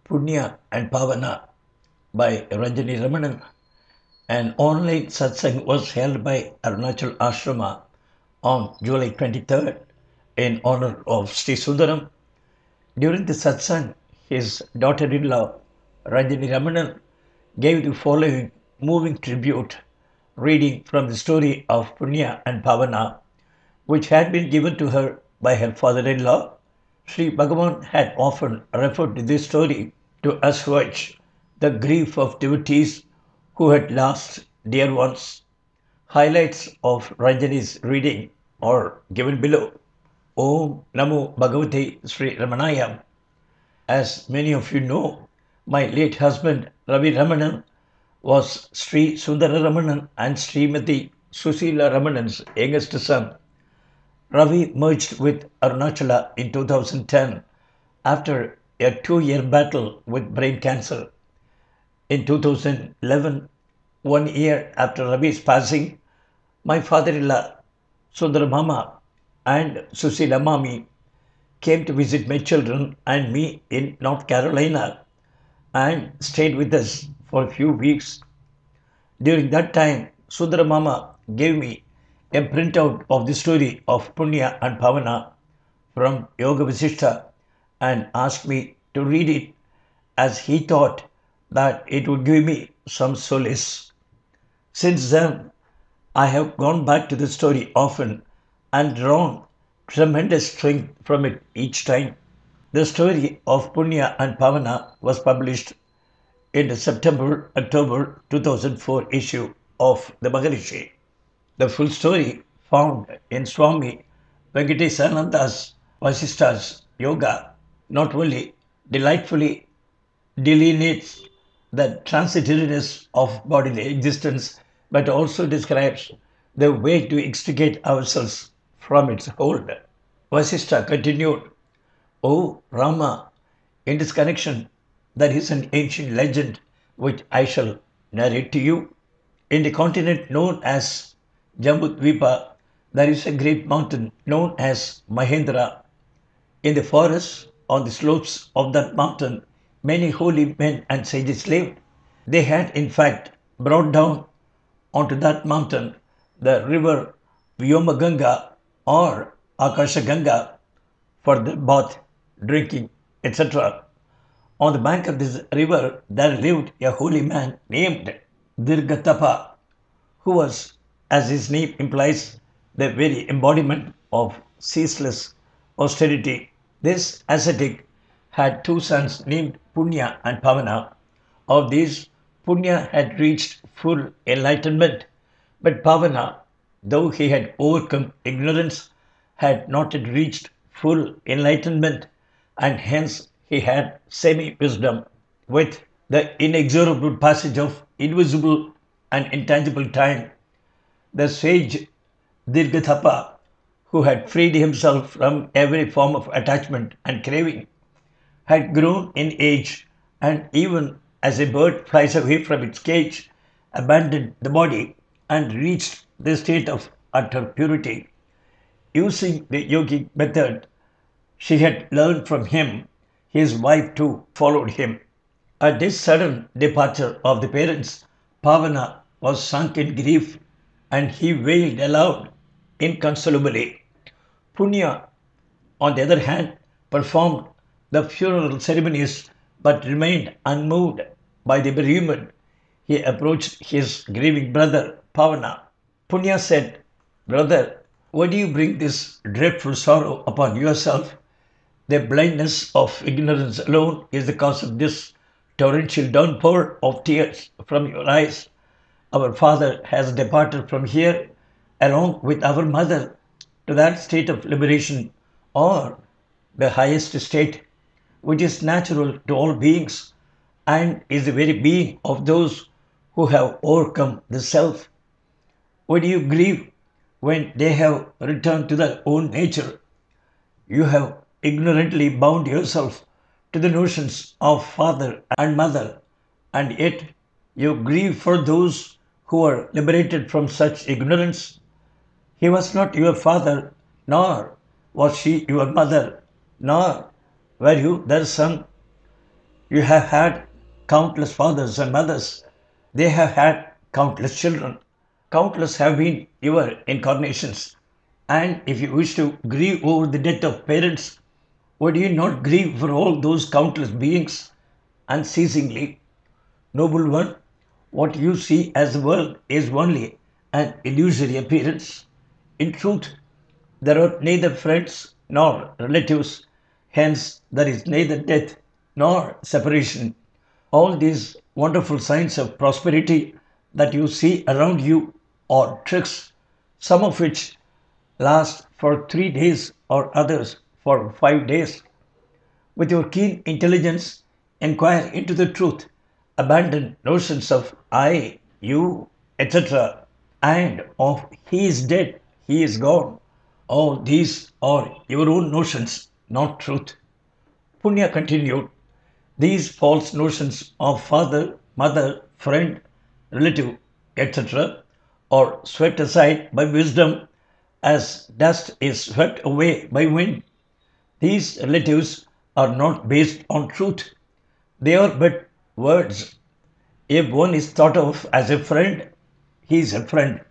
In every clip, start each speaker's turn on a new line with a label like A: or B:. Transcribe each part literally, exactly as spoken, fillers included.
A: Punya and Pavana by Ranjani Ramanan. An online satsang was held by Arunachal Ashrama on July twenty-third in honor of Sri Sundaram. During the satsang, his daughter-in-law Ranjani Ramanan gave the following moving tribute, reading from the story of Punya and Pavana, which had been given to her by her father-in-law. Sri Bhagavan had often referred to this story to assuage the grief of devotees who had lost dear ones. Highlights of Ranjani's reading are given below. Om Namo Bhagavate Sri Ramanaya. As many of you know, my late husband Ravi Ramanan was Sri Sundara Ramanan and Srimati Susila Ramanan's youngest son. Ravi merged with Arunachala in two thousand ten after a two-year battle with brain cancer. In two thousand eleven, one year after Ravi's passing, my father-in-law Sundara Mama and Susila Mami came to visit my children and me in North Carolina and stayed with us for a few weeks. During that time, Sundara Mama gave me a printout of the story of Punya and Pavana from Yoga Vasishtha and asked me to read it as he thought that it would give me some solace. Since then, I have gone back to the story often and drawn tremendous strength from it each time. The story of Punya and Pavana was published in the September-October two thousand four issue of the Maharishi. The full story found in Swami Venkatesananda's Vasishtha's Yoga not only delightfully delineates the transitoriness of bodily existence but also describes the way to extricate ourselves from its hold. Vasishtha continued, O Rama, in this connection there is an ancient legend which I shall narrate to you. In the continent known as Jambudvipa, there is a great mountain known as Mahendra. In the forests on the slopes of that mountain, many holy men and sages lived. They had in fact brought down onto that mountain the river Vyomaganga or Akashaganga for the bath, drinking, et cetera. On the bank of this river there lived a holy man named Dirgatapa, who was, as his name implies, the very embodiment of ceaseless austerity. This ascetic had two sons named Punya and Pavana. Of these, Punya had reached full enlightenment, but Pavana, though he had overcome ignorance, had not yet reached full enlightenment, and hence he had semi-wisdom. With the inexorable passage of invisible and intangible time, the sage Dirgathapa, who had freed himself from every form of attachment and craving, had grown in age and even as a bird flies away from its cage, abandoned the body and reached the state of utter purity. Using the yogic method she had learned from him, his wife too followed him. At this sudden departure of the parents, Pavana was sunk in grief and he wailed aloud inconsolably. Punya, on the other hand, performed the funeral ceremonies but remained unmoved by the bereavement. He approached his grieving brother Pavana. Punya said, Brother, why do you bring this dreadful sorrow upon yourself? The blindness of ignorance alone is the cause of this torrential downpour of tears from your eyes. Our father has departed from here along with our mother to that state of liberation or the highest state which is natural to all beings and is the very being of those who have overcome the self. Why do you grieve when they have returned to their own nature? You have ignorantly bound yourself to the notions of father and mother, and yet you grieve for those who are liberated from such ignorance. He was not your father, nor was she your mother, nor were you their son. You have had countless fathers and mothers. They have had countless children. Countless have been your incarnations. And if you wish to grieve over the death of parents, would you not grieve for all those countless beings unceasingly? Noble one, what you see as the world is only an illusory appearance. In truth, there are neither friends nor relatives, hence, there is neither death nor separation. All these wonderful signs of prosperity that you see around you are tricks, some of which last for three days or others for five days. With your keen intelligence, inquire into the truth. Abandon notions of I, you, et cetera, and of he is dead, he is gone. All these are your own notions, not truth. Punya continued, these false notions of father, mother, friend, relative, et cetera, are swept aside by wisdom as dust is swept away by wind. These relatives are not based on truth. They are but words. If one is thought of as a friend, he is a friend.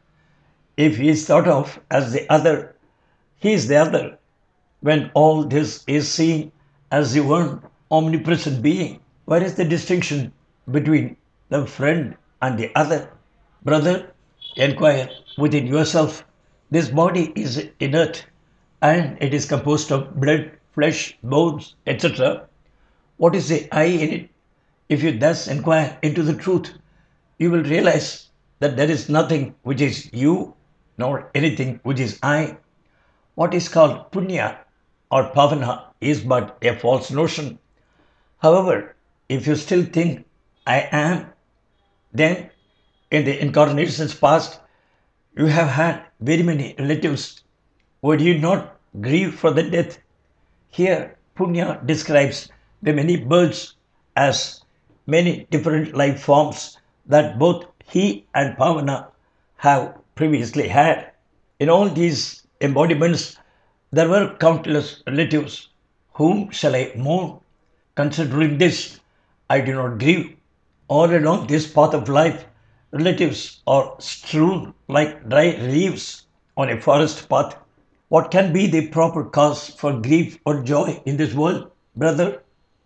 A: If he is thought of as the other, he is the other. When all this is seen as the one omnipresent being, where is the distinction between the friend and the other? Brother, inquire within yourself. This body is inert and it is composed of blood, flesh, bones, et cetera. What is the I in it? If you thus inquire into the truth, you will realize that there is nothing which is you, nor anything which is I. What is called punya or pavana is but a false notion. However, if you still think I am, then in the incarnations past, you have had very many relatives. Would you not grieve for the death? Here, Punya describes the many birds as many different life forms that both he and Pavana have previously had. In all these embodiments, there were countless relatives. Whom shall I mourn? Considering this, I do not grieve. All along this path of life, relatives are strewn like dry leaves on a forest path. What can be the proper cause for grief or joy in this world, brother?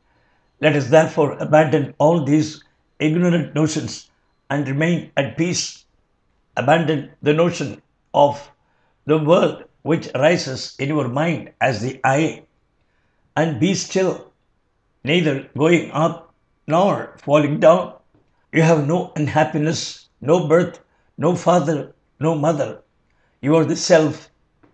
A: Let us therefore abandon all these ignorant notions and remain at peace. Abandon the notion of the world which rises in your mind as the I, and be still, neither going up nor falling down. You have no unhappiness, no birth, no father, no mother. You are the self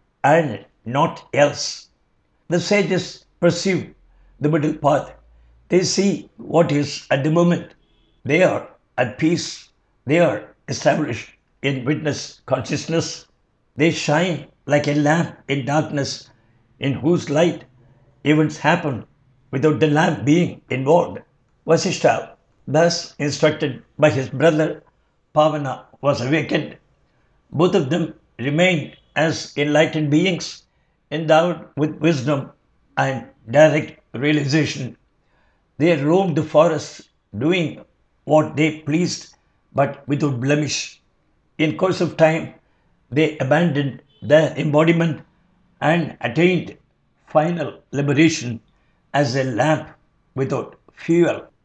A: and not else. The sages perceive the middle path. They see what is at the moment. They are at peace. They are established in witness consciousness. They shine like a lamp in darkness, in whose light events happen without the lamp being involved. Vasishtha, thus instructed by his brother, Pavana was awakened. Both of them remained as enlightened beings, endowed with wisdom and direct realization. They roamed the forests, doing what they pleased, but without blemish. In course of time, they abandoned their embodiment and attained final liberation as a lamp without fuel.